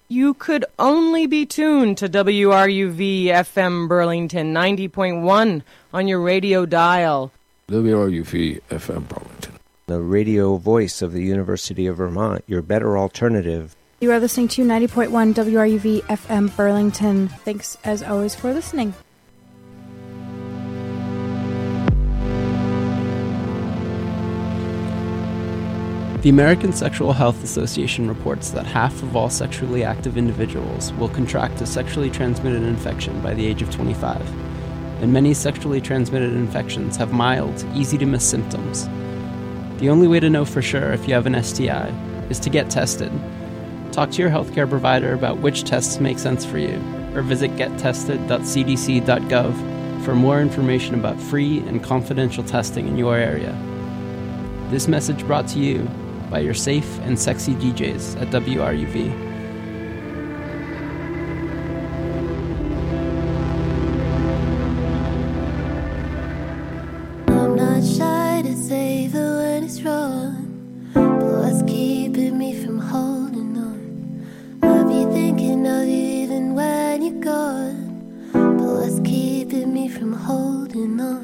You could only be tuned to WRUV FM Burlington 90.1 on your radio dial. WRUV FM Burlington. The radio voice of the University of Vermont, your better alternative. You are listening to 90.1 WRUV FM Burlington. Thanks, as always, for listening. The American Sexual Health Association reports that half of all sexually active individuals will contract a sexually transmitted infection by the age of 25, and many sexually transmitted infections have mild, easy-to-miss symptoms. The only way to know for sure if you have an STI is to get tested. Talk to your healthcare provider about which tests make sense for you, or visit gettested.cdc.gov for more information about free and confidential testing in your area. This message brought to you by your safe and sexy DJs at WRUV. I'm not shy to say that when it's wrong, but what's keeping me from holding on? I'll be thinking of you even when you're gone, but what's keeping me from holding on?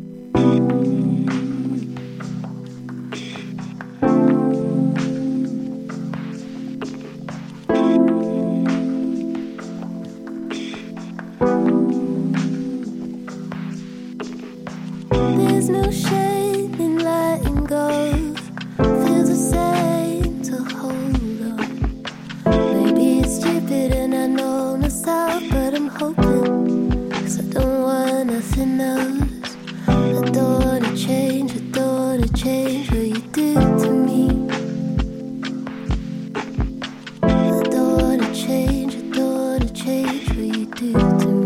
There's no shame in letting go. Feels the same to hold on. Maybe it's stupid and I know myself, but I'm hoping, 'cause I don't want nothing else. I don't wanna change, I don't wanna change what you do to me. I don't wanna change, I don't wanna change what you do to me.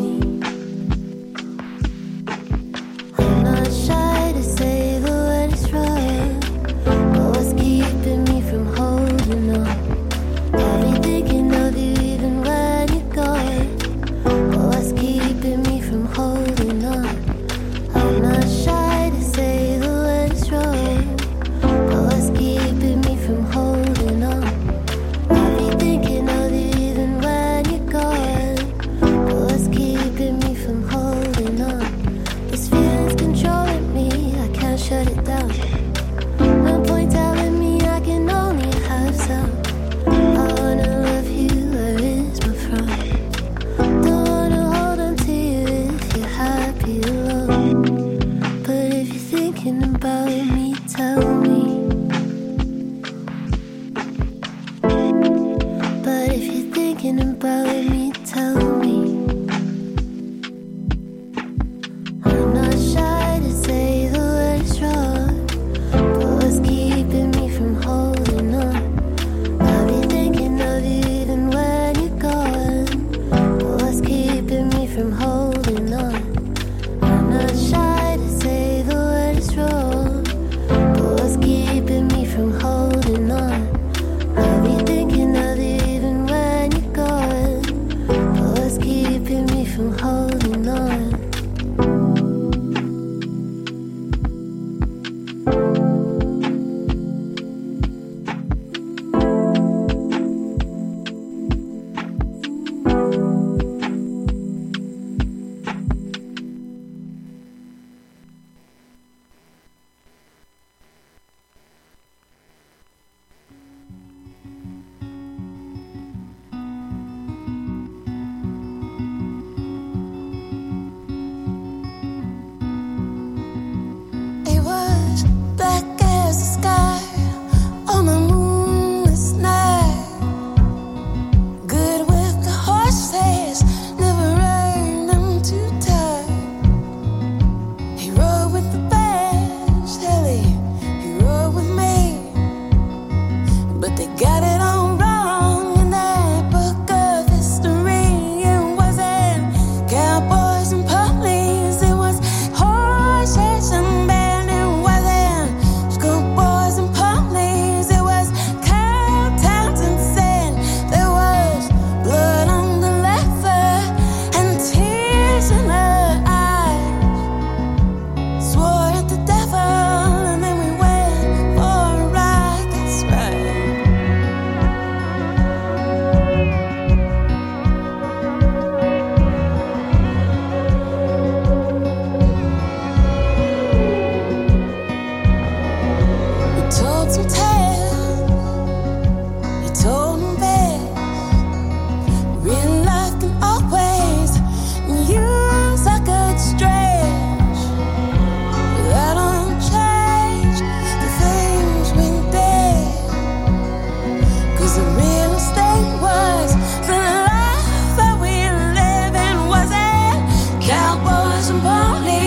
symbolic.